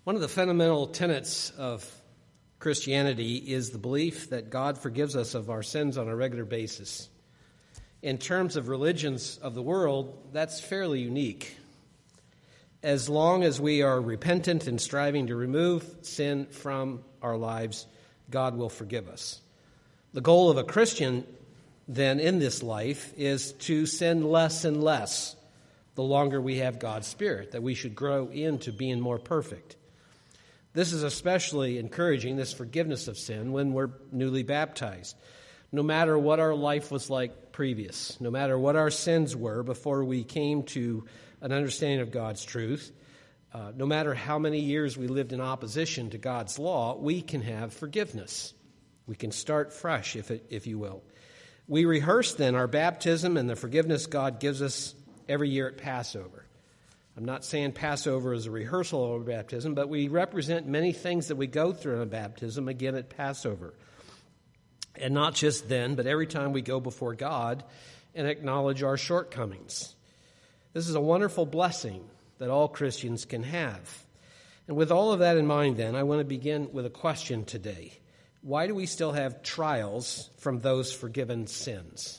One of the fundamental tenets of Christianity is the belief that God forgives us of our sins on a regular basis. In terms of religions of the world, that's fairly unique. As long as we are repentant and striving to remove sin from our lives, God will forgive us. The goal of a Christian, then, in this life is to sin less and less the longer we have God's Spirit, that we should grow into being more perfect. This is especially encouraging, this forgiveness of sin, when we're newly baptized. No matter what our life was like previous, no matter what our sins were before we came to an understanding of God's truth, no matter how many years we lived in opposition to God's law, we can have forgiveness. We can start fresh, if you will. We rehearse then our baptism and the forgiveness God gives us every year at Passover. I'm not saying Passover is a rehearsal of our baptism, but we represent many things that we go through in a baptism again at Passover. And not just then, but every time we go before God and acknowledge our shortcomings. This is a wonderful blessing that all Christians can have. And with all of that in mind, then, I want to begin with a question today. Why do we still have trials from those forgiven sins?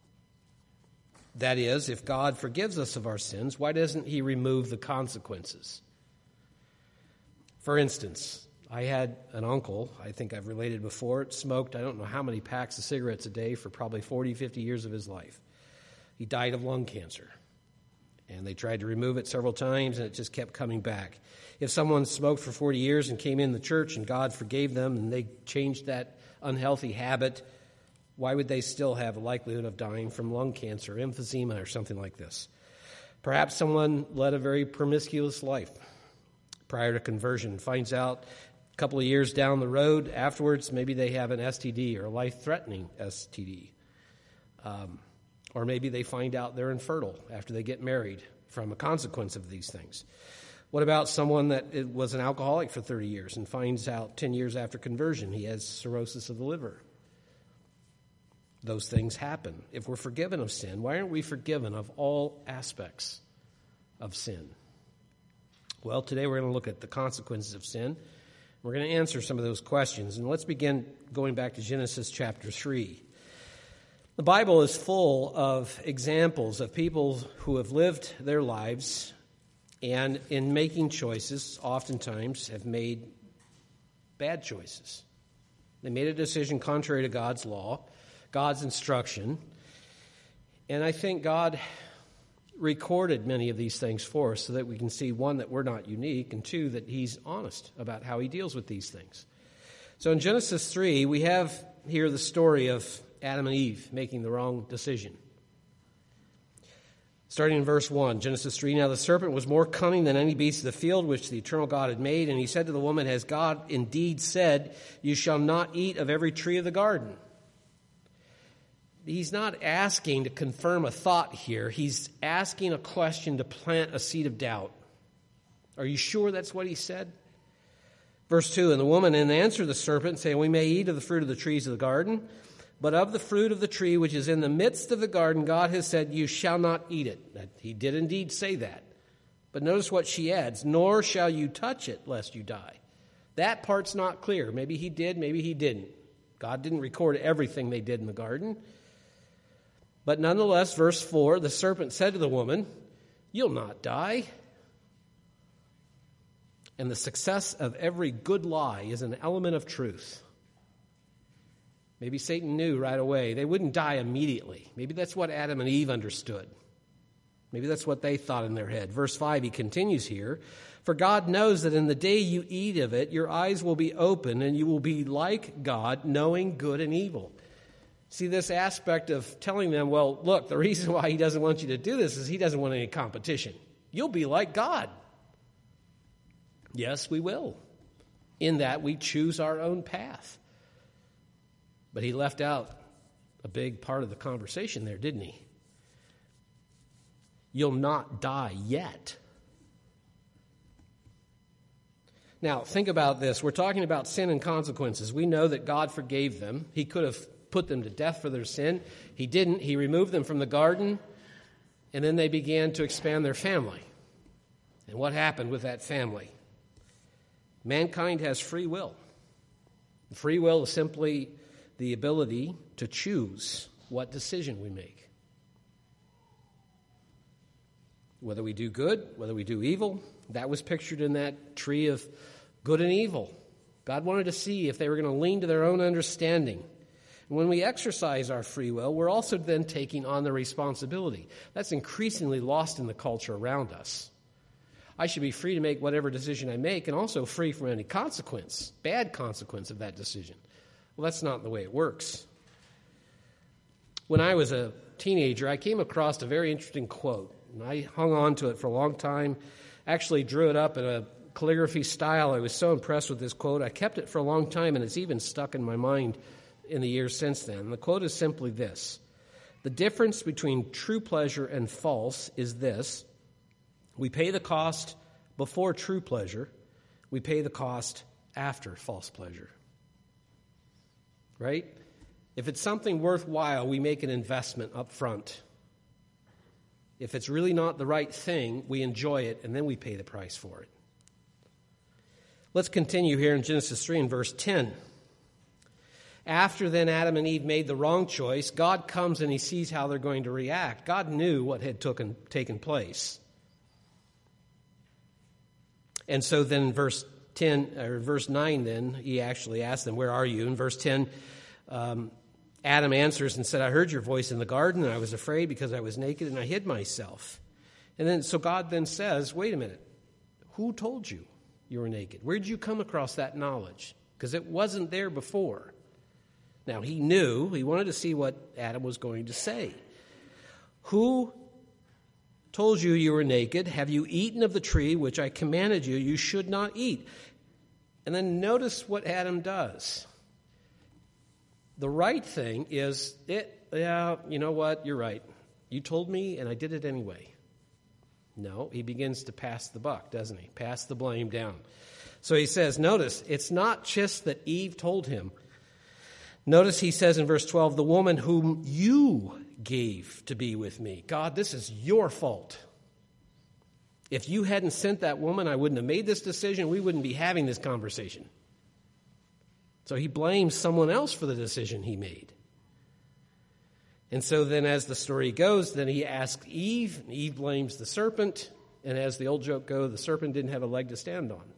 That is, if God forgives us of our sins, why doesn't he remove the consequences? For instance, I had an uncle, I think I've related before, smoked I don't know how many packs of cigarettes a day for probably 40, 50 years of his life. He died of lung cancer, and they tried to remove it several times, and it just kept coming back. If someone smoked for 40 years and came in the church and God forgave them and they changed that unhealthy habit, why would they still have a likelihood of dying from lung cancer, emphysema, or something like this? Perhaps someone led a very promiscuous life prior to conversion, finds out a couple of years down the road afterwards, maybe they have an STD or a life-threatening STD. Or maybe they find out they're infertile after they get married from a consequence of these things. What about someone that was an alcoholic for 30 years and finds out 10 years after conversion he has cirrhosis of the liver? Those things happen. If we're forgiven of sin, why aren't we forgiven of all aspects of sin? Well, today we're going to look at the consequences of sin. We're going to answer some of those questions. And let's begin going back to Genesis chapter 3. The Bible is full of examples of people who have lived their lives and in making choices, oftentimes have made bad choices. They made a decision contrary to God's law, God's instruction. And I think God recorded many of these things for us so that we can see, one, that we're not unique, and two, that he's honest about how he deals with these things. So in Genesis 3, we have here the story of Adam and Eve making the wrong decision. Starting in verse 1, Genesis 3, "Now the serpent was more cunning than any beast of the field which the eternal God had made, and he said to the woman, 'Has God indeed said, you shall not eat of every tree of the garden?'" He's not asking to confirm a thought here. He's asking a question to plant a seed of doubt. Are you sure that's what he said? Verse 2, "And the woman answered the serpent, saying, We may eat of the fruit of the trees of the garden, but of the fruit of the tree which is in the midst of the garden, God has said, you shall not eat it." He did indeed say that. But notice what she adds, "Nor shall you touch it, lest you die." That part's not clear. Maybe he did, maybe he didn't. God didn't record everything they did in the garden. But nonetheless, verse 4, "The serpent said to the woman, You'll not die." And the success of every good lie is an element of truth. Maybe Satan knew right away they wouldn't die immediately. Maybe that's what Adam and Eve understood. Maybe that's what they thought in their head. Verse 5, he continues here, "For God knows that in the day you eat of it, your eyes will be open, and you will be like God, knowing good and evil." See, this aspect of telling them, well, look, the reason why he doesn't want you to do this is he doesn't want any competition. You'll be like God. Yes, we will. In that we choose our own path. But he left out a big part of the conversation there, didn't he? You'll not die yet. Now, think about this. We're talking about sin and consequences. We know that God forgave them. He could have put them to death for their sin. He didn't. He removed them from the garden, and then they began to expand their family. And what happened with that family? Mankind has free will. Free will is simply the ability to choose what decision we make. Whether we do good, whether we do evil, that was pictured in that tree of good and evil. God wanted to see if they were going to lean to their own understanding. And when we exercise our free will, we're also then taking on the responsibility. That's increasingly lost in the culture around us. I should be free to make whatever decision I make and also free from any consequence, bad consequence of that decision. Well, that's not the way it works. When I was a teenager, I came across a very interesting quote, and I hung on to it for a long time, actually drew it up in a calligraphy style. I was so impressed with this quote. I kept it for a long time, and it's even stuck in my mind in the years since then. And the quote is simply this: "The difference between true pleasure and false is this: we pay the cost before true pleasure, we pay the cost after false pleasure." Right? If it's something worthwhile, we make an investment up front. If it's really not the right thing, we enjoy it, and then we pay the price for it. Let's continue here in Genesis 3 and verse 10. After then Adam and Eve made the wrong choice, God comes and he sees how they're going to react. God knew what had taken place. And so then in verse 9 then, he actually asked them, "Where are you?" In verse 10, Adam answers and said, "I heard your voice in the garden, and I was afraid because I was naked, and I hid myself." And then, so God then says, wait a minute, who told you you were naked? Where did you come across that knowledge? Because it wasn't there before. Now, he knew, he wanted to see what Adam was going to say. Who told you you were naked? Have you eaten of the tree which I commanded you? You should not eat. And then notice what Adam does. The right thing is, you know what, you're right. You told me and I did it anyway. No, he begins to pass the buck, doesn't he? Pass the blame down. So he says, notice, it's not just that Eve told him. Notice he says in verse 12, "The woman whom you gave to be with me." God, this is your fault. If you hadn't sent that woman, I wouldn't have made this decision. We wouldn't be having this conversation. So he blames someone else for the decision he made. And so then as the story goes, then he asks Eve, and Eve blames the serpent, and as the old joke goes, the serpent didn't have a leg to stand on.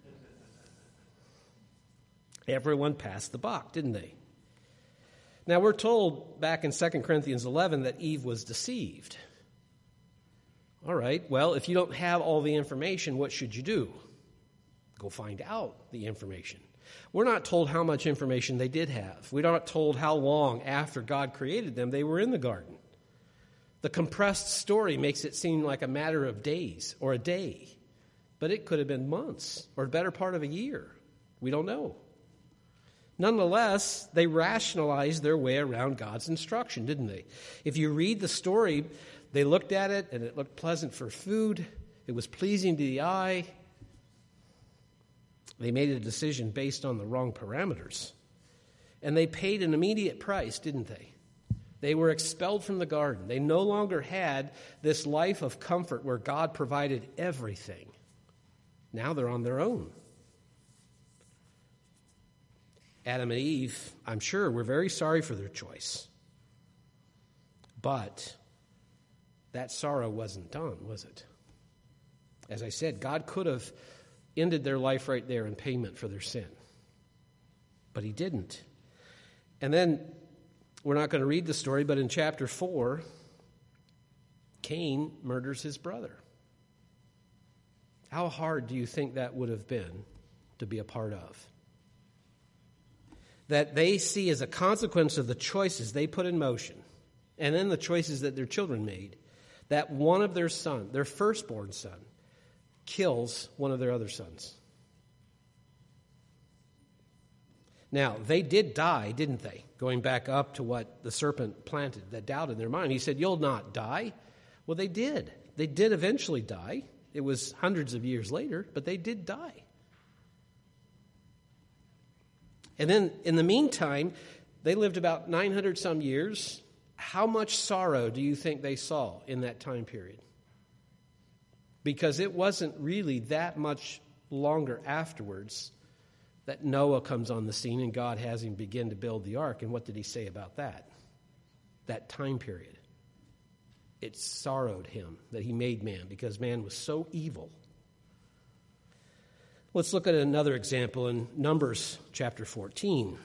Everyone passed the buck, didn't they? Now we're told back in 2 Corinthians 11 that Eve was deceived. All right, well, if you don't have all the information, what should you do? Go find out the information. We're not told how much information they did have. We're not told how long after God created them they were in the garden. The compressed story makes it seem like a matter of days or a day, but it could have been months or a better part of a year. We don't know. Nonetheless, they rationalized their way around God's instruction, didn't they? If you read the story, they looked at it and it looked pleasant for food. It was pleasing to the eye. They made a decision based on the wrong parameters. And they paid an immediate price, didn't they? They were expelled from the garden. They no longer had this life of comfort where God provided everything. Now they're on their own. Adam and Eve, I'm sure, were very sorry for their choice. But that sorrow wasn't done, was it? As I said, God could have ended their life right there in payment for their sin. But he didn't. And then, we're not going to read the story, but in chapter 4, Cain murders his brother. How hard do you think that would have been to be a part of? That they see as a consequence of the choices they put in motion, and then the choices that their children made, that one of their son, their firstborn son, kills one of their other sons. Now, they did die, didn't they? Going back up to what the serpent planted, that doubt in their mind. He said, "You'll not die." Well, they did. They did eventually die. It was hundreds of years later, but they did die. And then, in the meantime, they lived about 900 some years. How much sorrow do you think they saw in that time period? Because it wasn't really that much longer afterwards that Noah comes on the scene and God has him begin to build the ark. And what did he say about that? That time period. It sorrowed him that he made man because man was so evil. Let's look at another example in Numbers chapter 14.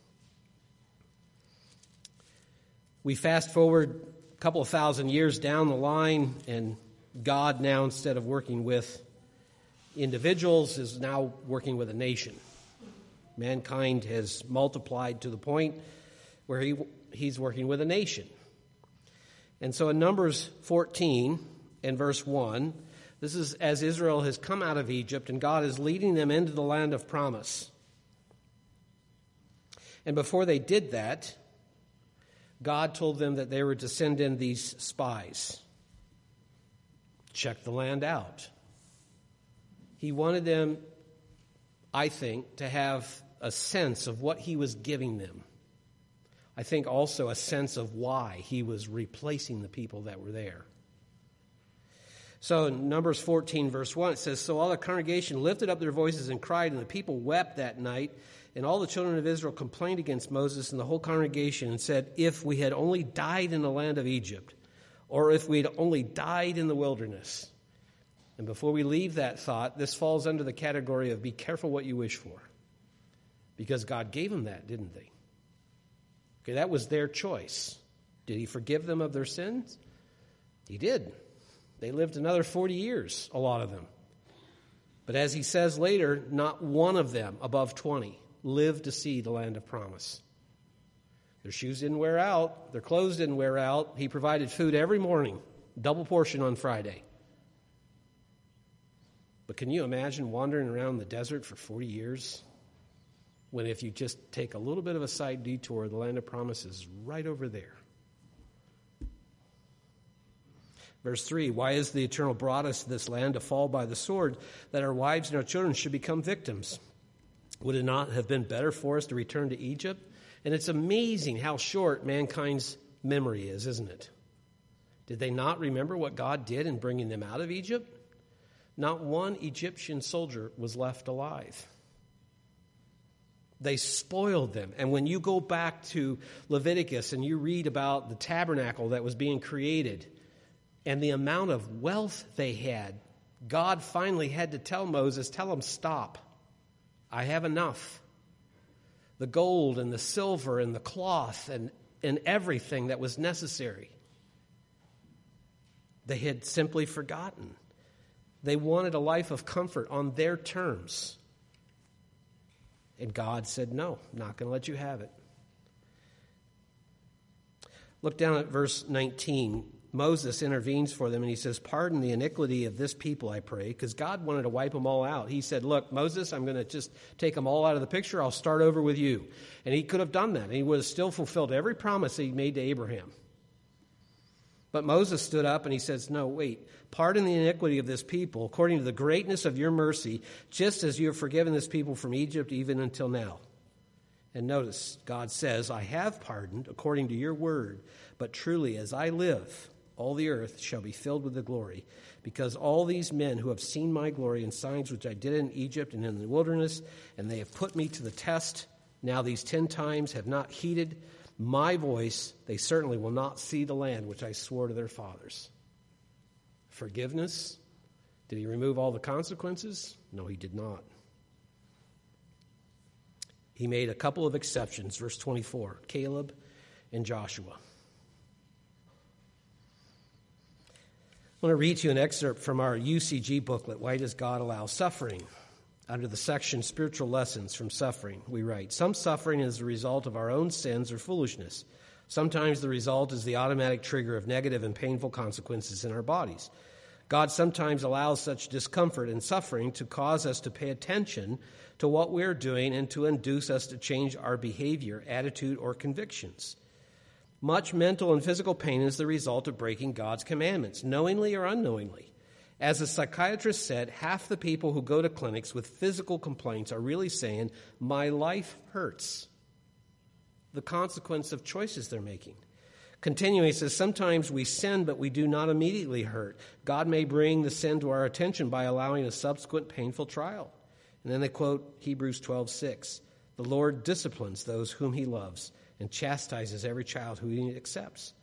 We fast forward a couple of thousand years down the line, and God now, instead of working with individuals, is now working with a nation. Mankind has multiplied to the point where he's working with a nation. And so in Numbers 14 and verse 1, this is as Israel has come out of Egypt and God is leading them into the land of promise. And before they did that, God told them that they were to send in these spies. Check the land out. He wanted them, I think, to have a sense of what he was giving them. I think also a sense of why he was replacing the people that were there. So in Numbers 14, verse 1, it says, "So all the congregation lifted up their voices and cried, and the people wept that night. And all the children of Israel complained against Moses and the whole congregation and said, 'If we had only died in the land of Egypt, or if we had only died in the wilderness.'" And before we leave that thought, this falls under the category of be careful what you wish for. Because God gave them that, didn't they? Okay, that was their choice. Did he forgive them of their sins? He did. They lived another 40 years, a lot of them. But as he says later, not one of them above 20 lived to see the land of promise. Their shoes didn't wear out. Their clothes didn't wear out. He provided food every morning, double portion on Friday. But can you imagine wandering around the desert for 40 years? When if you just take a little bit of a side detour, the land of promise is right over there. Verse 3, "Why has the Eternal brought us to this land to fall by the sword, that our wives and our children should become victims? Would it not have been better for us to return to Egypt?" And it's amazing how short mankind's memory is, isn't it? Did they not remember what God did in bringing them out of Egypt? Not one Egyptian soldier was left alive. They spoiled them. And when you go back to Leviticus and you read about the tabernacle that was being created and the amount of wealth they had, God finally had to tell Moses, tell them, stop. I have enough. The gold and the silver and the cloth and everything that was necessary. They had simply forgotten. They wanted a life of comfort on their terms. And God said, no, I'm not going to let you have it. Look down at verse 19. Moses intervenes for them and he says, "Pardon the iniquity of this people, I pray," because God wanted to wipe them all out. He said, "Look, Moses, I'm going to just take them all out of the picture. I'll start over with you." And he could have done that. And he would have still fulfilled every promise that he made to Abraham. But Moses stood up and he says, "No, wait. Pardon the iniquity of this people according to the greatness of your mercy, just as you have forgiven this people from Egypt even until now." And notice, God says, "I have pardoned according to your word, but truly as I live, all the earth shall be filled with the glory, because all these men who have seen my glory and signs which I did in Egypt and in the wilderness, and they have put me to the test, now these 10 times have not heeded my voice, they certainly will not see the land which I swore to their fathers." Forgiveness? Did he remove all the consequences? No, he did not. He made a couple of exceptions. Verse 24, Caleb and Joshua. I want to read to you an excerpt from our UCG booklet, Why Does God Allow Suffering? Under the section Spiritual Lessons from Suffering, we write, "Some suffering is the result of our own sins or foolishness. Sometimes the result is the automatic trigger of negative and painful consequences in our bodies. God sometimes allows such discomfort and suffering to cause us to pay attention to what we're doing and to induce us to change our behavior, attitude, or convictions. Much mental and physical pain is the result of breaking God's commandments, knowingly or unknowingly. As a psychiatrist said, half the people who go to clinics with physical complaints are really saying, 'My life hurts.' The consequence of choices they're making. Continuing, he says, sometimes we sin, but we do not immediately hurt. God may bring the sin to our attention by allowing a subsequent painful trial. And then they quote Hebrews 12:6. The Lord disciplines those whom he loves and chastises every child who he accepts.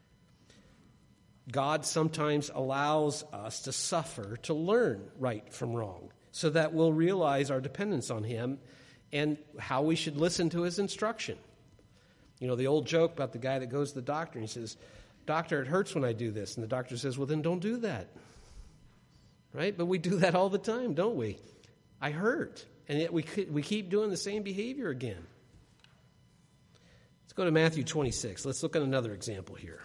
God sometimes allows us to suffer to learn right from wrong so that we'll realize our dependence on him and how we should listen to his instruction. You know, the old joke about the guy that goes to the doctor and he says, "Doctor, it hurts when I do this." And the doctor says, "Well, then don't do that." Right? But we do that all the time, don't we? I hurt. And yet we keep doing the same behavior again. Let's go to Matthew 26. Let's look at another example here.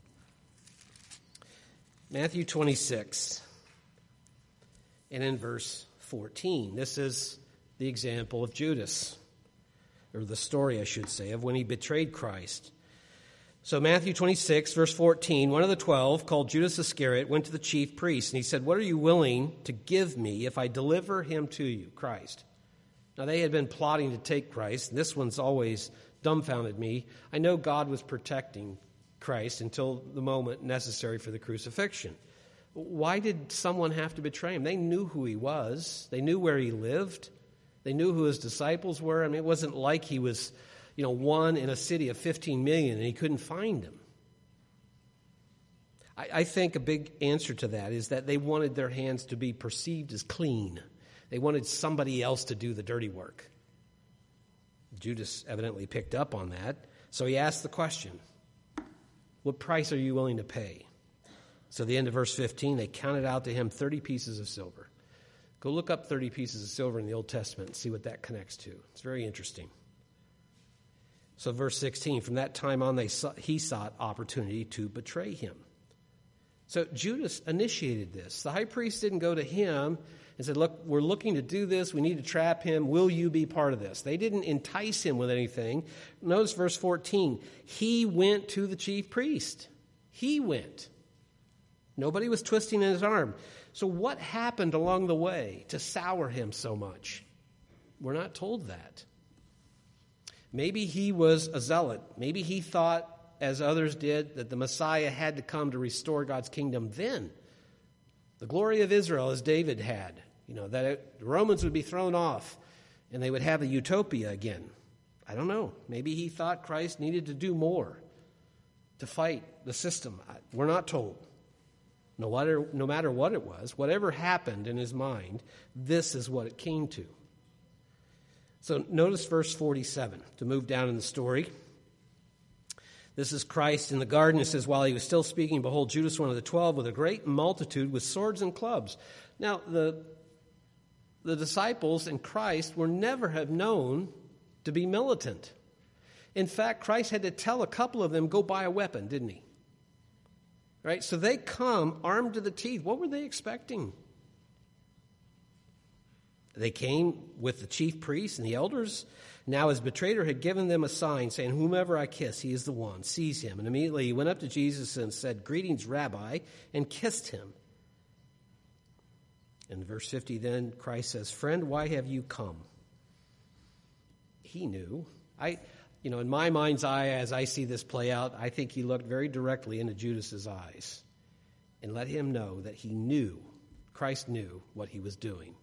Matthew 26, and in verse 14. This is the example of Judas, or the story, I should say, of when he betrayed Christ. So Matthew 26, verse 14, one of the 12, called Judas Iscariot, went to the chief priests, and he said, "What are you willing to give me if I deliver him to you?" Christ. Now, they had been plotting to take Christ, and this one's always dumbfounded me. I know God was protecting Christ until the moment necessary for the crucifixion. Why did someone have to betray him? They knew who he was. They knew where he lived. They knew who his disciples were. I mean, it wasn't like he was, one in a city of 15 million and he couldn't find him. I think a big answer to that is that they wanted their hands to be perceived as clean. They wanted somebody else to do the dirty work. Judas evidently picked up on that, so he asked the question, "What price are you willing to pay?" So the end of verse 15, they counted out to him 30 pieces of silver. Go look up 30 pieces of silver in the Old Testament and see what that connects to. It's very interesting. So verse 16, from that time on, he sought opportunity to betray him. So Judas initiated this. The high priest didn't go to him and said, "Look, we're looking to do this. We need to trap him. Will you be part of this?" They didn't entice him with anything. Notice verse 14. He went to the chief priest. He went. Nobody was twisting his arm. So what happened along the way to sour him so much? We're not told that. Maybe he was a zealot. Maybe he thought, as others did, that the Messiah had to come to restore God's kingdom then. The glory of Israel, as David had, that the Romans would be thrown off and they would have a utopia again. I don't know. Maybe he thought Christ needed to do more to fight the system. We're not told. No matter what it was, whatever happened in his mind, this is what it came to. So notice verse 47 to move down in the story. This is Christ in the garden. It says, while he was still speaking, behold, Judas, one of the 12, with a great multitude with swords and clubs. Now, the disciples and Christ were never have known to be militant. In fact, Christ had to tell a couple of them, go buy a weapon, didn't he? Right? So they come armed to the teeth. What were they expecting? They came with the chief priests and the elders. Now his betrayer had given them a sign, saying, whomever I kiss, he is the one. Seize him. And immediately he went up to Jesus and said, greetings, Rabbi, and kissed him. In verse 50, then Christ says, friend, why have you come? He knew. In my mind's eye, as I see this play out, I think he looked very directly into Judas's eyes and let him know that he knew, Christ knew what he was doing.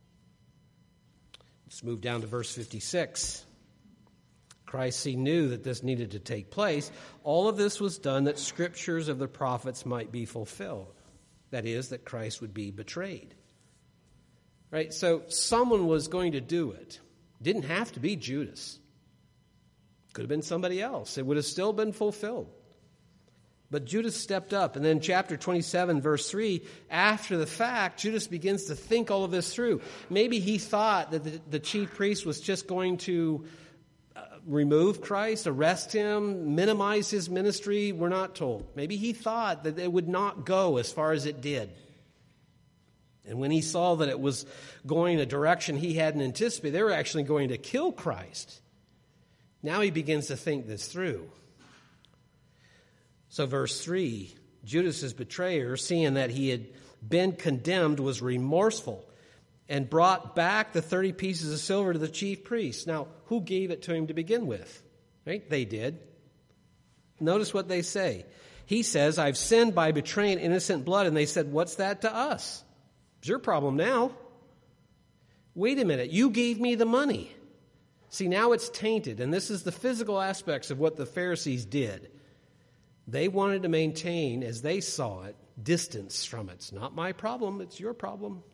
Let's move down to verse 56. Christ, he knew that this needed to take place. All of this was done that scriptures of the prophets might be fulfilled. That is, that Christ would be betrayed. Right? So someone was going to do it. Didn't have to be Judas. Could have been somebody else. It would have still been fulfilled. But Judas stepped up. And then chapter 27, verse 3, after the fact, Judas begins to think all of this through. Maybe he thought that the chief priest was just going to remove Christ, arrest him, minimize his ministry. We're not told. Maybe he thought that it would not go as far as it did. And when he saw that it was going a direction he hadn't anticipated, they were actually going to kill Christ. Now he begins to think this through. So verse 3, Judas' betrayer, seeing that he had been condemned, was remorseful and brought back the 30 pieces of silver to the chief priests. Now, who gave it to him to begin with? Right? They did. Notice what they say. He says, I've sinned by betraying innocent blood. And they said, what's that to us? It's your problem now. Wait a minute, you gave me the money. See, now it's tainted, and this is the physical aspects of what the Pharisees did. They wanted to maintain, as they saw it, distance from it. It's not my problem, it's your problem.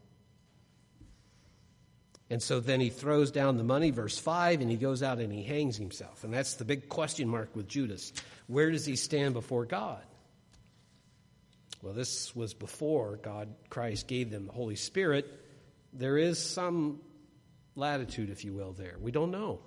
And so then he throws down the money, verse 5, and he goes out and he hangs himself. And that's the big question mark with Judas. Where does he stand before God? Well, this was before Christ gave them the Holy Spirit. There is some latitude, if you will, there. We don't know.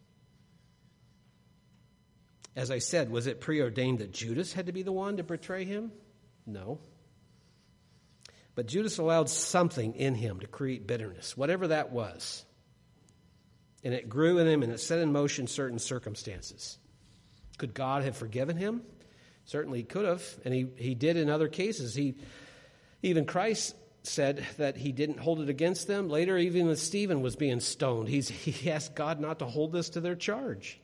As I said, was it preordained that Judas had to be the one to betray him? No. But Judas allowed something in him to create bitterness, whatever that was. And it grew in him, and it set in motion certain circumstances. Could God have forgiven him? Certainly he could have, and he did in other cases. Even Christ said that he didn't hold it against them. Later, even when Stephen was being stoned, he asked God not to hold this to their charge.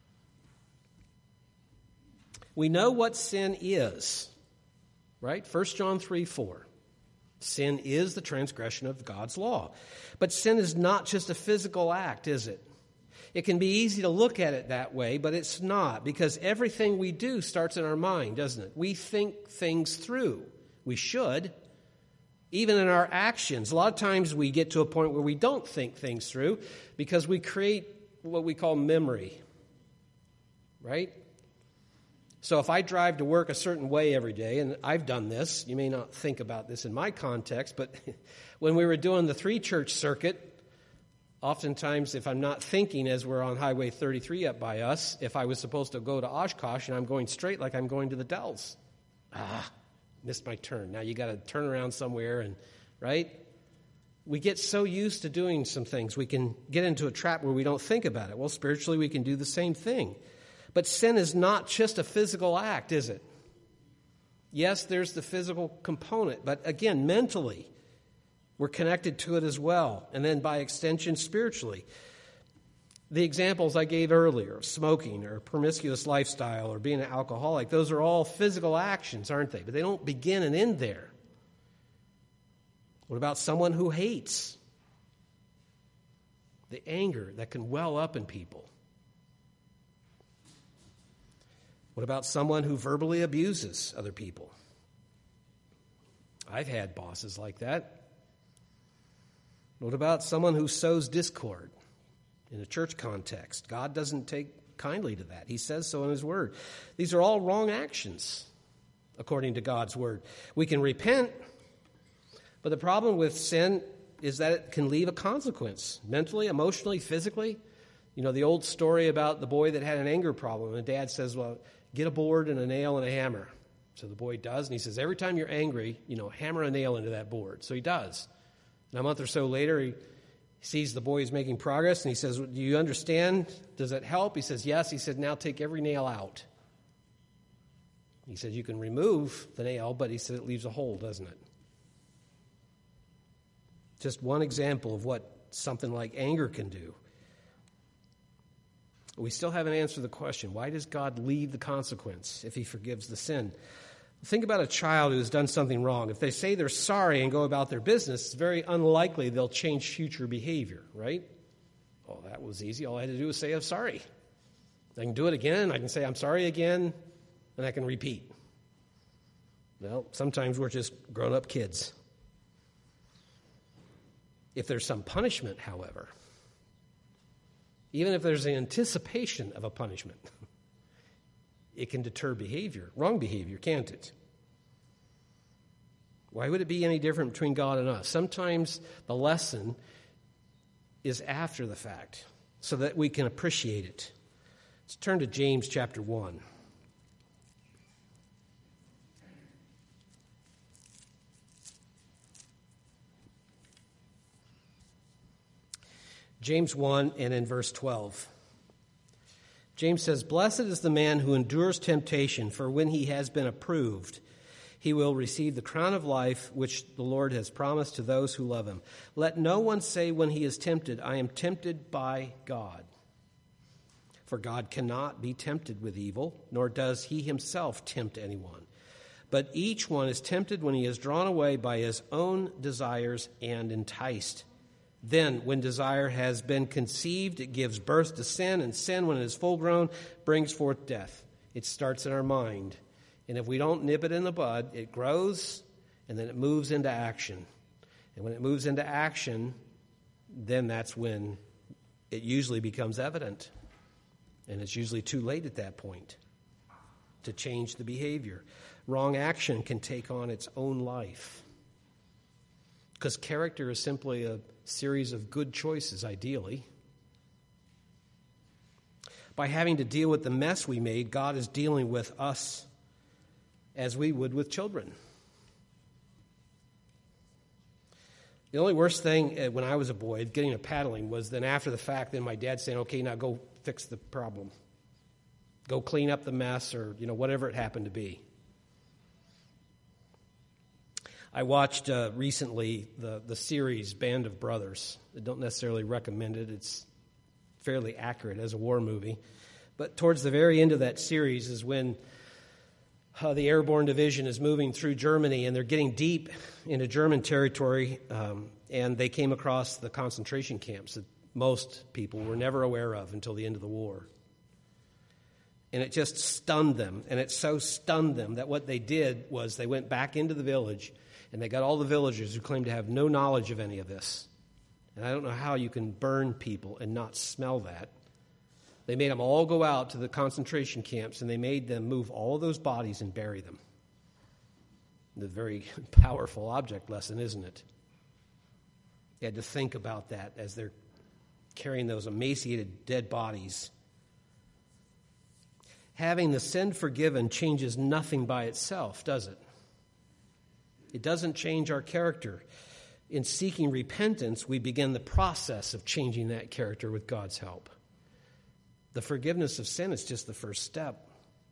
We know what sin is, right? 1 John 3:4. Sin is the transgression of God's law. But sin is not just a physical act, is it? It can be easy to look at it that way, but it's not, because everything we do starts in our mind, doesn't it? We think things through. We should. Even in our actions, a lot of times we get to a point where we don't think things through because we create what we call memory, right? So if I drive to work a certain way every day, and I've done this, you may not think about this in my context, but when we were doing the 3-church circuit, oftentimes if I'm not thinking as we're on Highway 33 up by us, if I was supposed to go to Oshkosh and I'm going straight like I'm going to the Dells, missed my turn. Now you got to turn around somewhere, and right? We get so used to doing some things, we can get into a trap where we don't think about it. Well, spiritually, we can do the same thing. But sin is not just a physical act, is it? Yes, there's the physical component, but again, mentally, we're connected to it as well, and then by extension, spiritually. The examples I gave earlier, smoking or promiscuous lifestyle or being an alcoholic, those are all physical actions, aren't they? But they don't begin and end there. What about someone who hates? The anger that can well up in people. What about someone who verbally abuses other people? I've had bosses like that. What about someone who sows discord in a church context? God doesn't take kindly to that. He says so in his word. These are all wrong actions, according to God's word. We can repent, but the problem with sin is that it can leave a consequence, mentally, emotionally, physically. You know, the old story about the boy that had an anger problem, and dad says, well, get a board and a nail and a hammer. So the boy does, and he says, every time you're angry, hammer a nail into that board. So he does. And a month or so later, he sees the boy is making progress, and he says, do you understand? Does it help? He says, yes. He said, now take every nail out. He said, you can remove the nail, but he said it leaves a hole, doesn't it? Just one example of what something like anger can do. We still haven't answered the question, why does God leave the consequence if he forgives the sin? Think about a child who has done something wrong. If they say they're sorry and go about their business, it's very unlikely they'll change future behavior, right? Oh, that was easy. All I had to do was say I'm sorry. I can do it again. I can say I'm sorry again, and I can repeat. Well, sometimes we're just grown-up kids. If there's some punishment, however, even if there's an anticipation of a punishment, it can deter behavior, wrong behavior, can't it? Why would it be any different between God and us? Sometimes the lesson is after the fact so that we can appreciate it. Let's turn to James chapter 1. James 1 and in verse 12. James says, blessed is the man who endures temptation, for when he has been approved, he will receive the crown of life which the Lord has promised to those who love him. Let no one say when he is tempted, I am tempted by God. For God cannot be tempted with evil, nor does he himself tempt anyone. But each one is tempted when he is drawn away by his own desires and enticed. Then, when desire has been conceived, it gives birth to sin, and sin, when it is full grown, brings forth death. It starts in our mind. And if we don't nip it in the bud, it grows, and then it moves into action. And when it moves into action, then that's when it usually becomes evident. And it's usually too late at that point to change the behavior. Wrong action can take on its own life. Because character is simply a series of good choices, ideally. By having to deal with the mess we made, God is dealing with us as we would with children. The only worst thing when I was a boy, getting a paddling, was then after the fact, then my dad saying, okay, now go fix the problem. Go clean up the mess, or, whatever it happened to be. I watched recently the series Band of Brothers. I don't necessarily recommend it. It's fairly accurate as a war movie. But towards the very end of that series is when the Airborne Division is moving through Germany, and they're getting deep into German territory, and they came across the concentration camps that most people were never aware of until the end of the war. And it just stunned them, and it so stunned them that what they did was they went back into the village, and they got all the villagers who claimed to have no knowledge of any of this. And I don't know how you can burn people and not smell that. They made them all go out to the concentration camps, and they made them move all of those bodies and bury them. The very powerful object lesson, isn't it? You had to think about that as they're carrying those emaciated dead bodies. Having the sin forgiven changes nothing by itself, does it? It doesn't change our character. In seeking repentance, we begin the process of changing that character with God's help. The forgiveness of sin is just the first step.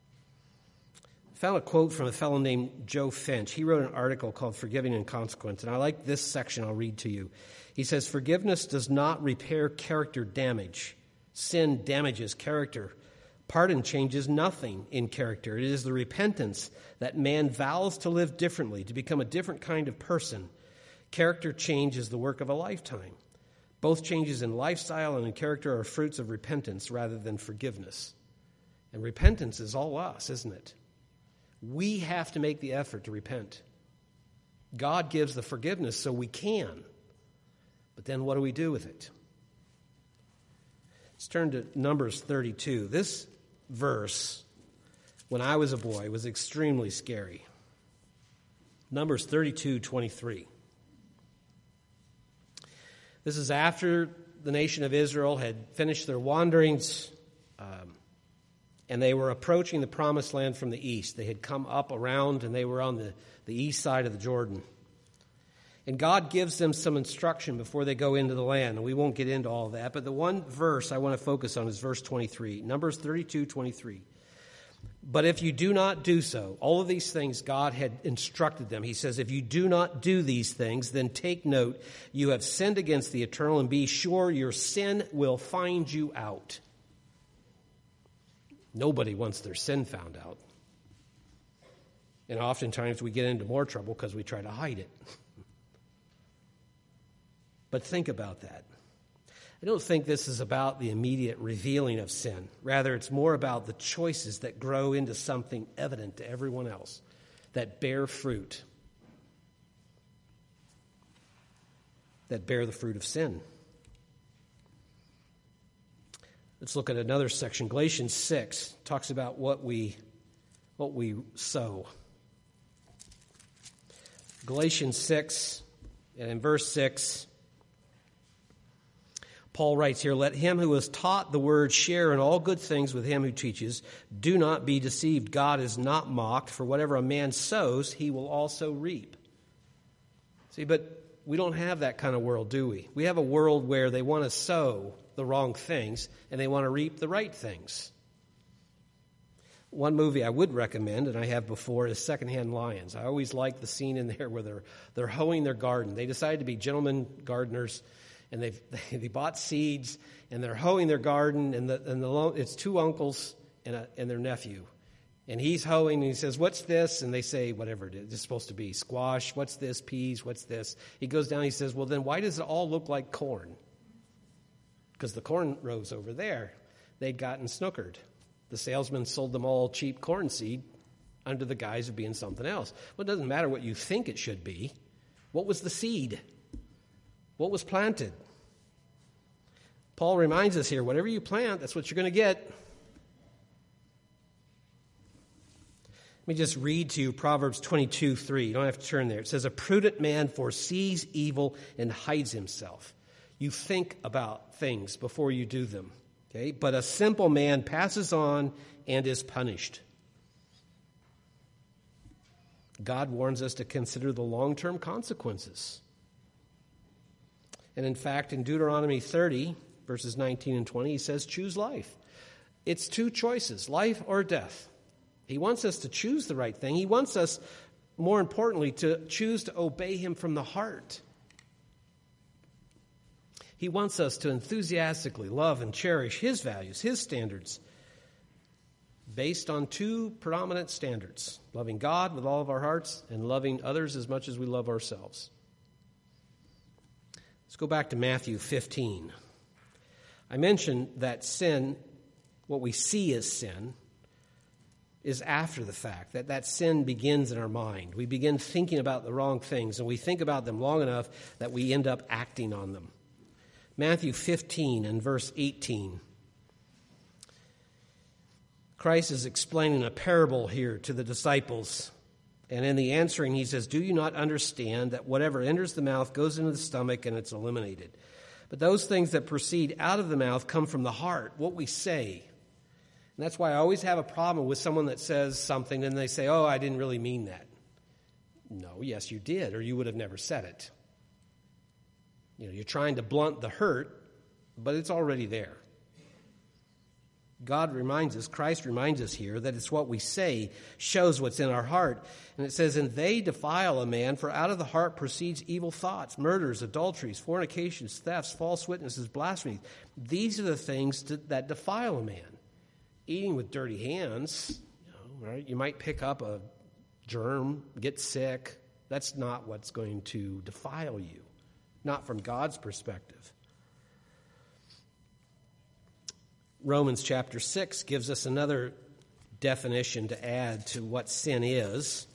I found a quote from a fellow named Joe Finch. He wrote an article called Forgiving in Consequence, and I like this section. I'll read to you. He says, forgiveness does not repair character damage. Sin damages character. Pardon changes nothing in character. It is the repentance that man vows to live differently, to become a different kind of person. Character change is the work of a lifetime. Both changes in lifestyle and in character are fruits of repentance rather than forgiveness. And repentance is all us, isn't it? We have to make the effort to repent. God gives the forgiveness so we can. But then what do we do with it? Let's turn to Numbers 32. This verse, when I was a boy, was extremely scary. Numbers 32:23. This is after the nation of Israel had finished their wanderings, and they were approaching the promised land from the east. They had come up around, and they were on the east side of the Jordan. And God gives them some instruction before they go into the land, and we won't get into all that. But the one verse I want to focus on is verse 23, Numbers 32:23. But if you do not do so, all of these things God had instructed them. He says, if you do not do these things, then take note, you have sinned against the Eternal, and be sure your sin will find you out. Nobody wants their sin found out. And oftentimes we get into more trouble because we try to hide it. But think about that. I don't think this is about the immediate revealing of sin. Rather, it's more about the choices that grow into something evident to everyone else, that bear fruit, that bear the fruit of sin. Let's look at another section. Galatians 6 talks about what we sow. Galatians 6, and in verse 6, Paul writes here, let him who is taught the word share in all good things with him who teaches. Do not be deceived. God is not mocked, for whatever a man sows, he will also reap. See, but we don't have that kind of world, do we? We have a world where they want to sow the wrong things and they want to reap the right things. One movie I would recommend, and I have before, is Secondhand Lions. I always like the scene in there where they're hoeing their garden. They decided to be gentlemen gardeners, And they bought seeds, and they're hoeing their garden, and it's two uncles and their nephew. And he's hoeing, and he says, "What's this?" And they say, whatever it is. It's supposed to be squash. What's this? Peas. What's this? He goes down, he says, "Well, then why does it all look like corn?" Because the corn rows over there. They'd gotten snookered. The salesman sold them all cheap corn seed under the guise of being something else. Well, it doesn't matter what you think it should be. What was the seed? What was planted? Paul reminds us here, whatever you plant, that's what you're going to get. Let me just read to you Proverbs 22:3. You don't have to turn there. It says, "A prudent man foresees evil and hides himself." You think about things before you do them. Okay? But a simple man passes on and is punished. God warns us to consider the long-term consequences. And in fact, in Deuteronomy 30, verses 19 and 20, he says, choose life. It's two choices, life or death. He wants us to choose the right thing. He wants us, more importantly, to choose to obey him from the heart. He wants us to enthusiastically love and cherish his values, his standards, based on two predominant standards: loving God with all of our hearts and loving others as much as we love ourselves. Let's go back to Matthew 15. I mentioned that sin, what we see as sin, is after the fact, that sin begins in our mind. We begin thinking about the wrong things, and we think about them long enough that we end up acting on them. Matthew 15 and verse 18. Christ is explaining a parable here to the disciples. And in the answering, he says, "Do you not understand that whatever enters the mouth goes into the stomach and it's eliminated? But those things that proceed out of the mouth come from the heart," what we say. And that's why I always have a problem with someone that says something and they say, "Oh, I didn't really mean that." No, yes, you did, or you would have never said it. You're trying to blunt the hurt, but it's already there. God reminds us, Christ reminds us here, that it's what we say shows what's in our heart. And it says, "And they defile a man, for out of the heart proceeds evil thoughts, murders, adulteries, fornications, thefts, false witnesses, blasphemies." These are the things that defile a man. Eating with dirty hands, right? You might pick up a germ, get sick. That's not what's going to defile you, not from God's perspective. Romans chapter 6 gives us another definition to add to what sin is.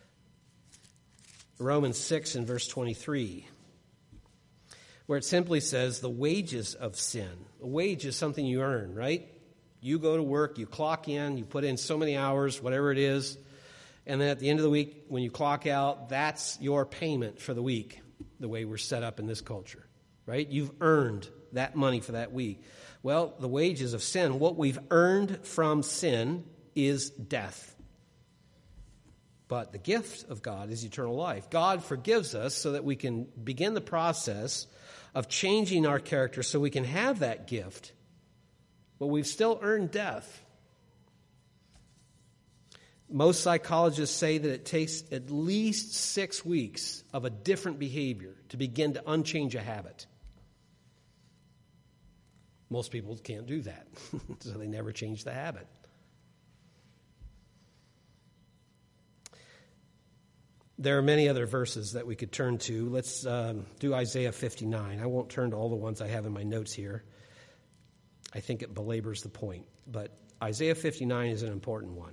Romans 6 and verse 23, where it simply says the wages of sin. A wage is something you earn, right? You go to work, you clock in, you put in so many hours, whatever it is, and then at the end of the week, when you clock out, that's your payment for the week, the way we're set up in this culture, right? You've earned that money for that week. Well, the wages of sin, what we've earned from sin, is death. But the gift of God is eternal life. God forgives us so that we can begin the process of changing our character so we can have that gift. But we've still earned death. Most psychologists say that it takes at least 6 weeks of a different behavior to begin to unchange a habit. Most people can't do that, so they never change the habit. There are many other verses that we could turn to. Let's do Isaiah 59. I won't turn to all the ones I have in my notes here. I think it belabors the point. But Isaiah 59 is an important one.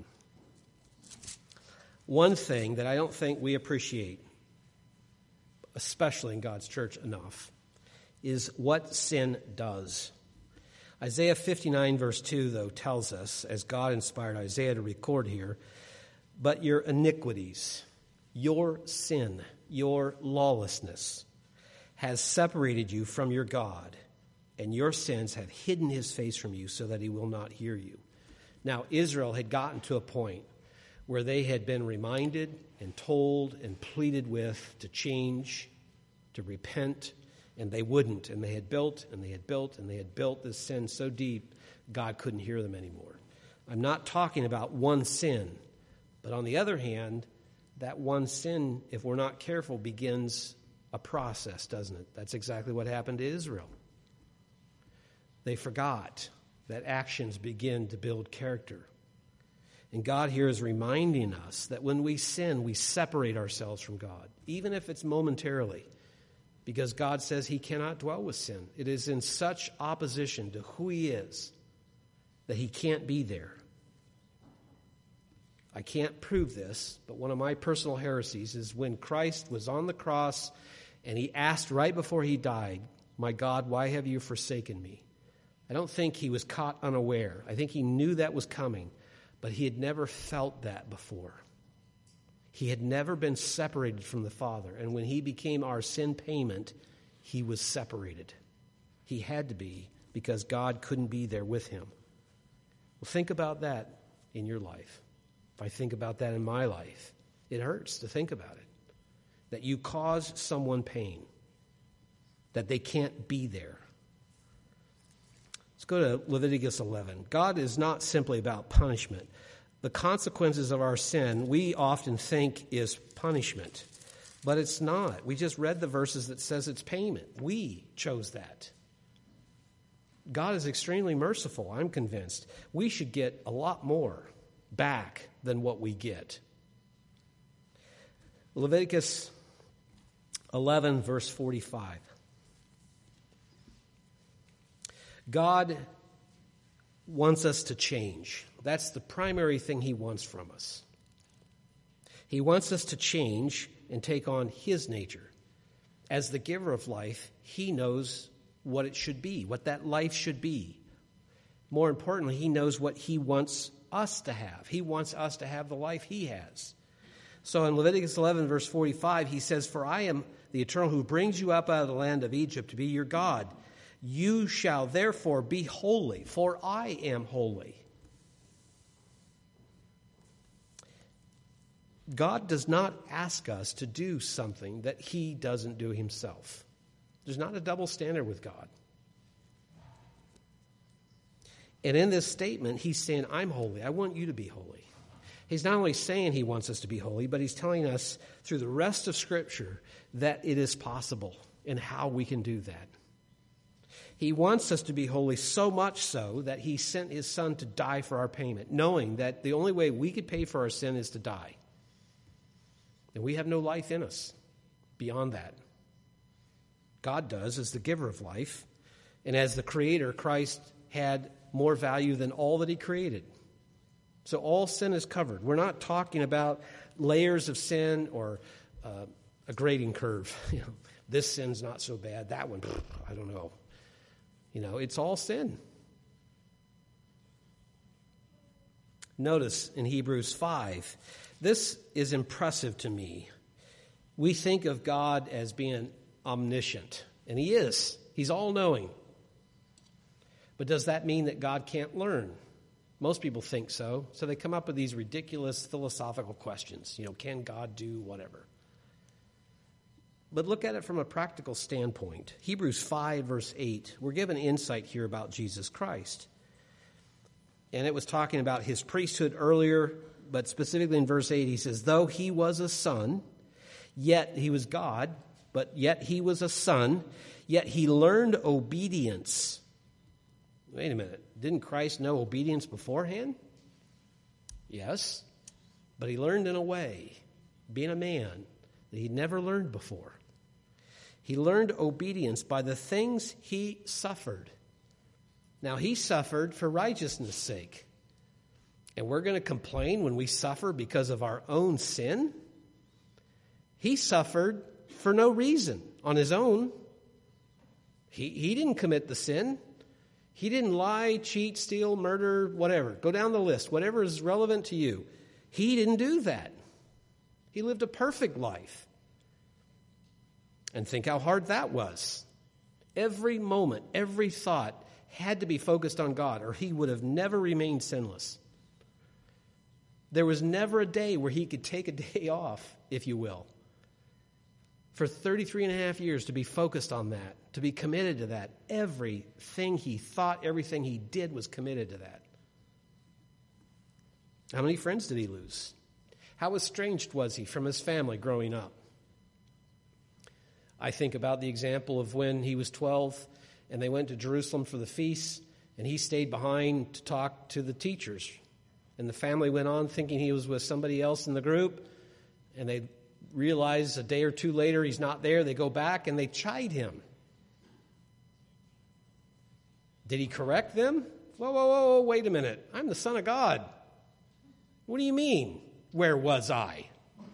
One thing that I don't think we appreciate, especially in God's church enough, is what sin does. Isaiah 59 verse 2, though, tells us, as God inspired Isaiah to record here, "But your iniquities, your sin, your lawlessness has separated you from your God, and your sins have hidden his face from you so that he will not hear you." Now, Israel had gotten to a point where they had been reminded and told and pleaded with to change, to repent, and they wouldn't. And they had built, and they had built, and they had built this sin so deep, God couldn't hear them anymore. I'm not talking about one sin. But on the other hand, that one sin, if we're not careful, begins a process, doesn't it? That's exactly what happened to Israel. They forgot that actions begin to build character. And God here is reminding us that when we sin, we separate ourselves from God, even if it's momentarily, because God says he cannot dwell with sin. It is in such opposition to who he is that he can't be there. I can't prove this, but one of my personal heresies is when Christ was on the cross and he asked right before he died, "My God, why have you forsaken me?" I don't think he was caught unaware. I think he knew that was coming, but he had never felt that before. He had never been separated from the Father, and when he became our sin payment, he was separated. He had to be, because God couldn't be there with him. Well, think about that in your life. If I think about that in my life, it hurts to think about it. That you cause someone pain, that they can't be there. Let's go to Leviticus 11. God is not simply about punishment. The consequences of our sin, we often think is punishment, but it's not. We just read the verses that says it's payment. We chose that. God is extremely merciful, I'm convinced. We should get a lot more back than what we get. Leviticus 11, verse 45. God wants us to change. That's the primary thing he wants from us. He wants us to change and take on his nature. As the giver of life, he knows what it should be, what that life should be. More importantly, he knows what he wants us to have. He wants us to have the life he has. So in Leviticus 11, verse 45, he says, "For I am the Eternal who brings you up out of the land of Egypt to be your God. You shall therefore be holy, for I am holy." God does not ask us to do something that he doesn't do himself. There's not a double standard with God. And in this statement, he's saying, I'm holy. I want you to be holy. He's not only saying he wants us to be holy, but he's telling us through the rest of Scripture that it is possible and how we can do that. He wants us to be holy so much so that he sent his Son to die for our payment, knowing that the only way we could pay for our sin is to die. And we have no life in us beyond that. God does as the giver of life, and as the creator, Christ had more value than all that he created. So all sin is covered. We're not talking about layers of sin or a grading curve. This sin's not so bad. That one, I don't know. It's all sin. Notice in Hebrews 5, this is impressive to me. We think of God as being omniscient, and he is. He's all-knowing. But does that mean that God can't learn? Most people think so. So they come up with these ridiculous philosophical questions. Can God do whatever? But look at it from a practical standpoint. Hebrews 5, verse 8, we're given insight here about Jesus Christ. And it was talking about his priesthood earlier, but specifically in verse 8, he says, though he was a son, yet he was God, but yet he was a son, yet he learned obedience. Wait a minute. Didn't Christ know obedience beforehand? Yes. But he learned in a way, being a man, that he'd never learned before. He learned obedience by the things he suffered. Now, he suffered for righteousness' sake. And we're going to complain when we suffer because of our own sin? He suffered for no reason on his own. He didn't commit the sin. He didn't lie, cheat, steal, murder, whatever. Go down the list. Whatever is relevant to you. He didn't do that. He lived a perfect life. And think how hard that was. Every moment, every thought had to be focused on God, or he would have never remained sinless. There was never a day where he could take a day off, if you will. For 33 and a half years to be focused on that, to be committed to that. Everything he thought, everything he did was committed to that. How many friends did he lose? How estranged was he from his family growing up? I think about the example of when he was 12 and they went to Jerusalem for the feast, and he stayed behind to talk to the teachers. And the family went on thinking he was with somebody else in the group, and they realize a day or two later he's not there. They go back and they chide him. Did he correct them? Whoa, wait a minute. I'm the Son of God. What do you mean? Where was I?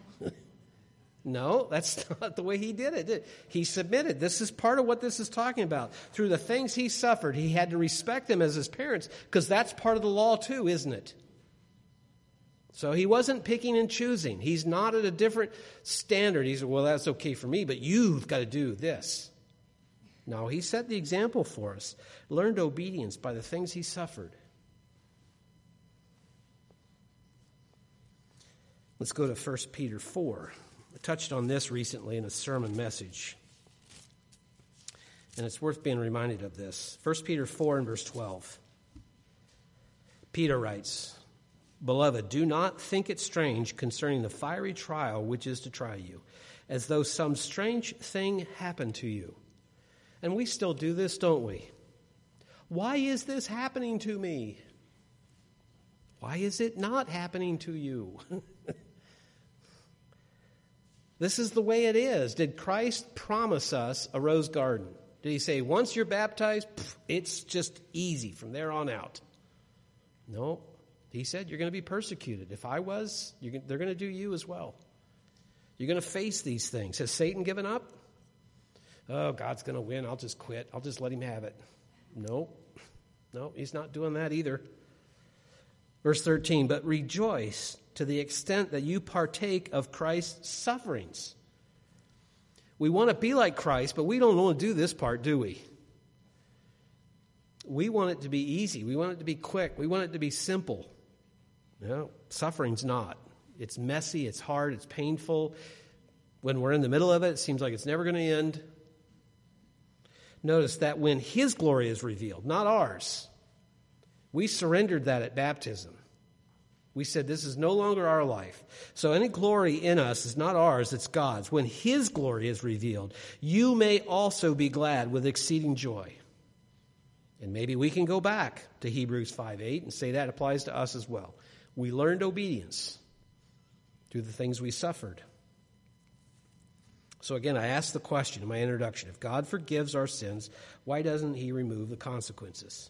No, that's not the way he did it. He submitted. This is part of what this is talking about. Through the things he suffered, he had to respect them as his parents, because that's part of the law too, isn't it? So he wasn't picking and choosing. He's not at a different standard. He said, well, that's okay for me, but you've got to do this. No, he set the example for us. Learned obedience by the things he suffered. Let's go to 1 Peter 4. I touched on this recently in a sermon message, and it's worth being reminded of this. 1 Peter 4 and verse 12. Peter writes, Beloved, do not think it strange concerning the fiery trial which is to try you, as though some strange thing happened to you. And we still do this, don't we? Why is this happening to me? Why is it not happening to you? This is the way it is. Did Christ promise us a rose garden? Did he say, once you're baptized, it's just easy from there on out? No. He said, you're going to be persecuted. If I was, they're going to do you as well. You're going to face these things. Has Satan given up? Oh, God's going to win. I'll just quit. I'll just let him have it. No, he's not doing that either. Verse 13, but rejoice to the extent that you partake of Christ's sufferings. We want to be like Christ, but we don't want to do this part, do we? We want it to be easy. We want it to be quick. We want it to be simple. No, suffering's not. It's messy, it's hard, it's painful. When we're in the middle of it, it seems like it's never going to end. Notice that when his glory is revealed, not ours. We surrendered that at baptism. We said this is no longer our life. So any glory in us is not ours, it's God's. When his glory is revealed, you may also be glad with exceeding joy. And maybe we can go back to Hebrews 5:8 and say that applies to us as well. We learned obedience through the things we suffered. So again, I asked the question in my introduction, if God forgives our sins, why doesn't he remove the consequences?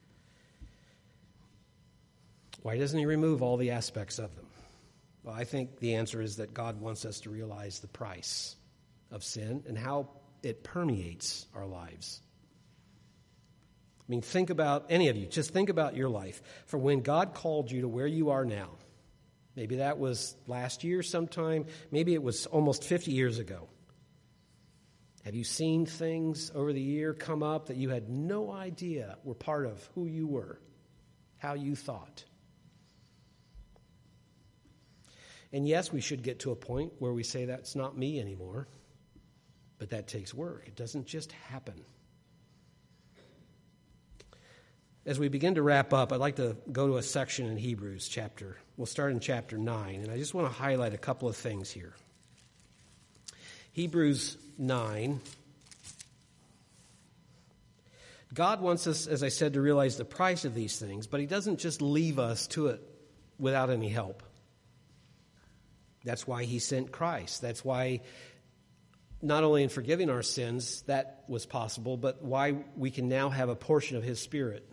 Why doesn't he remove all the aspects of them? Well, I think the answer is that God wants us to realize the price of sin and how it permeates our lives. I mean, think about, any of you, just think about your life. For when God called you to where you are now, maybe that was last year sometime, maybe it was almost 50 years ago. Have you seen things over the year come up that you had no idea were part of who you were, how you thought? And yes, we should get to a point where we say that's not me anymore, but that takes work. It doesn't just happen. As we begin to wrap up, I'd like to go to a section in Hebrews chapter. We'll start in chapter 9, and I just want to highlight a couple of things here. Hebrews 9. God wants us, as I said, to realize the price of these things, but he doesn't just leave us to it without any help. That's why he sent Christ. That's why not only in forgiving our sins that was possible, but why we can now have a portion of his Spirit.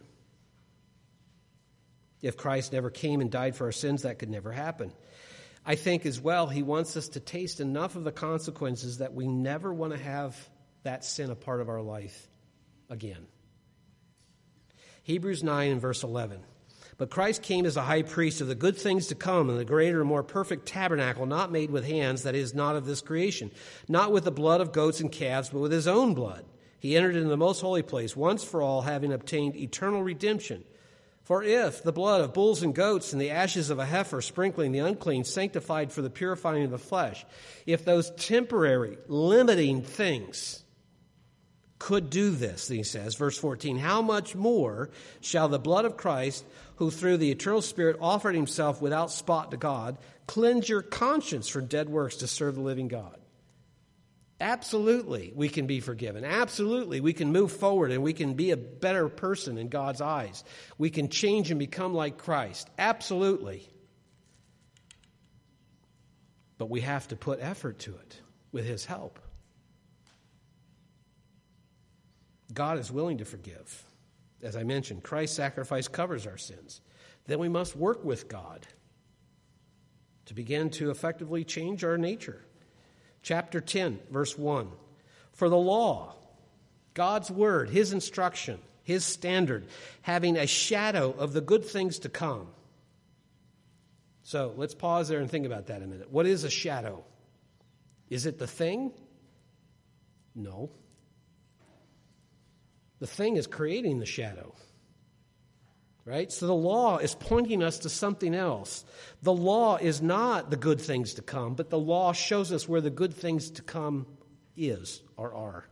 If Christ never came and died for our sins, that could never happen. I think as well, he wants us to taste enough of the consequences that we never want to have that sin a part of our life again. Hebrews 9 and verse 11. But Christ came as a high priest of the good things to come in the greater and more perfect tabernacle, not made with hands, that is, not of this creation, not with the blood of goats and calves, but with his own blood. He entered into the most holy place once for all, having obtained eternal redemption. For if the blood of bulls and goats and the ashes of a heifer sprinkling the unclean sanctified for the purifying of the flesh, if those temporary, limiting things could do this, he says, verse 14, how much more shall the blood of Christ, who through the eternal Spirit offered himself without spot to God, cleanse your conscience from dead works to serve the living God? Absolutely, we can be forgiven. Absolutely, we can move forward and we can be a better person in God's eyes. We can change and become like Christ. Absolutely. But we have to put effort to it with His help. God is willing to forgive. As I mentioned, Christ's sacrifice covers our sins. Then we must work with God to begin to effectively change our nature. Chapter 10, verse 1. For the law, God's word, His instruction, His standard, having a shadow of the good things to come. So let's pause there and think about that a minute. What is a shadow? Is it the thing? No. The thing is creating the shadow. Right? So the law is pointing us to something else. The law is not the good things to come, but the law shows us where the good things to come is or are.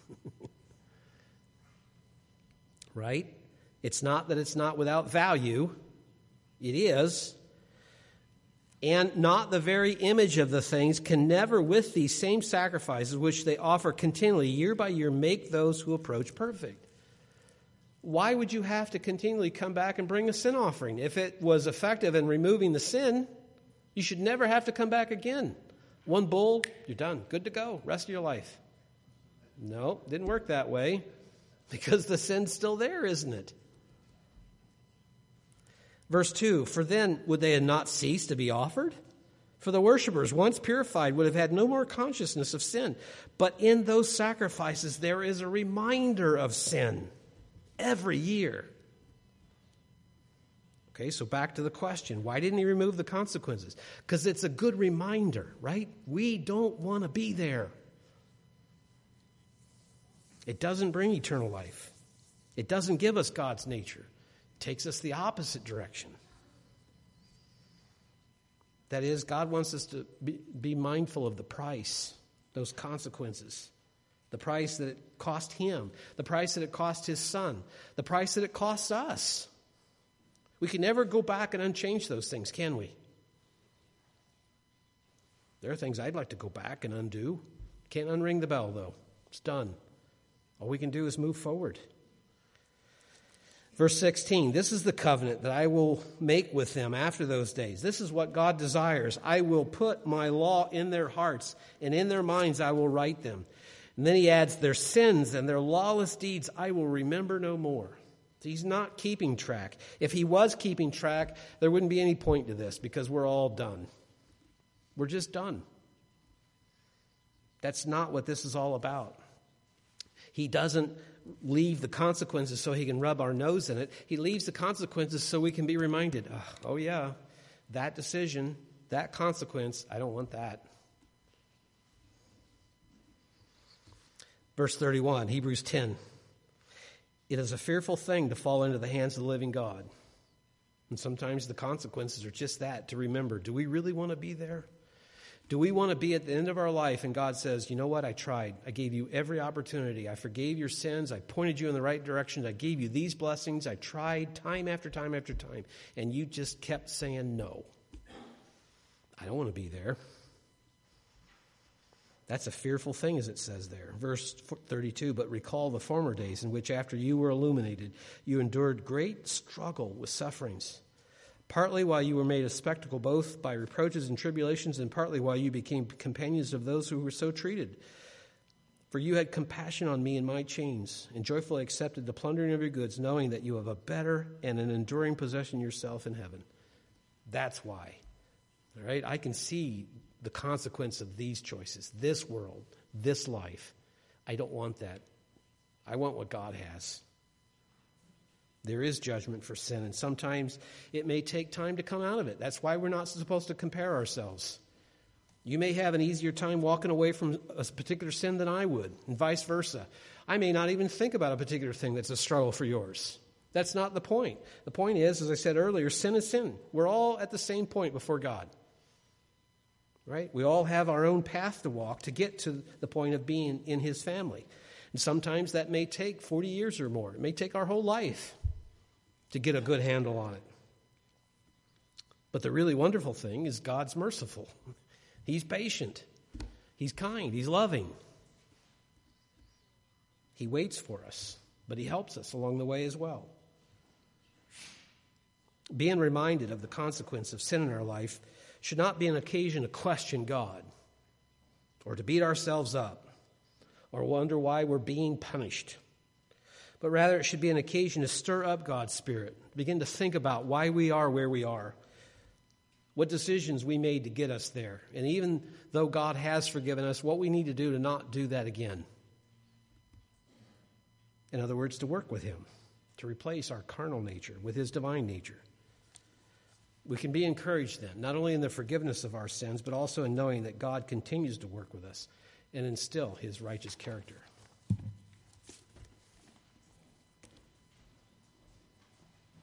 Right? It's not that it's not without value. It is. And not the very image of the things can never, with these same sacrifices which they offer continually, year by year, make those who approach perfect. Why would you have to continually come back and bring a sin offering? If it was effective in removing the sin, you should never have to come back again. One bull, you're done. Good to go. Rest of your life. No, didn't work that way because the sin's still there, isn't it? Verse 2, for then would they have not ceased to be offered? For the worshipers, once purified, would have had no more consciousness of sin. But in those sacrifices there is a reminder of sin. Every year. Okay, so back to the question. Why didn't He remove the consequences? Because it's a good reminder, right? We don't want to be there. It doesn't bring eternal life. It doesn't give us God's nature. It takes us the opposite direction. That is, God wants us to be mindful of the price, those consequences. The price that it cost Him. The price that it cost His Son. The price that it costs us. We can never go back and unchange those things, can we? There are things I'd like to go back and undo. Can't unring the bell, though. It's done. All we can do is move forward. Verse 16, this is the covenant that I will make with them after those days. This is what God desires. I will put my law in their hearts, and in their minds I will write them. And then he adds, their sins and their lawless deeds I will remember no more. He's not keeping track. If He was keeping track, there wouldn't be any point to this because we're all done. We're just done. That's not what this is all about. He doesn't leave the consequences so He can rub our nose in it. He leaves the consequences so we can be reminded, oh yeah, that decision, that consequence, I don't want that. Verse 31, Hebrews 10. It is a fearful thing to fall into the hands of the living God. And sometimes the consequences are just that, to remember. Do we really want to be there? Do we want to be at the end of our life and God says, you know what, I tried. I gave you every opportunity. I forgave your sins. I pointed you in the right direction. I gave you these blessings. I tried time after time after time. And you just kept saying no. I don't want to be there. That's a fearful thing, as it says there. Verse 32, but recall the former days in which after you were illuminated, you endured great struggle with sufferings, partly while you were made a spectacle both by reproaches and tribulations, and partly while you became companions of those who were so treated. For you had compassion on me in my chains, and joyfully accepted the plundering of your goods, knowing that you have a better and an enduring possession yourself in heaven. That's why. All right, I can see the consequence of these choices, this world, this life. I don't want that. I want what God has. There is judgment for sin, and sometimes it may take time to come out of it. That's why we're not supposed to compare ourselves. You may have an easier time walking away from a particular sin than I would, and vice versa. I may not even think about a particular thing that's a struggle for yours. That's not the point. The point is, as I said earlier, sin is sin. We're all at the same point before God. Right? We all have our own path to walk to get to the point of being in His family. And sometimes that may take 40 years or more. It may take our whole life to get a good handle on it. But the really wonderful thing is God's merciful. He's patient. He's kind. He's loving. He waits for us, but he helps us along the way as well. Being reminded of the consequence of sin in our life should not be an occasion to question God or to beat ourselves up or wonder why we're being punished. But rather it should be an occasion to stir up God's Spirit, begin to think about why we are where we are, what decisions we made to get us there, and even though God has forgiven us, what we need to do to not do that again. In other words, to work with him, to replace our carnal nature with his divine nature. We can be encouraged then, not only in the forgiveness of our sins, but also in knowing that God continues to work with us and instill his righteous character.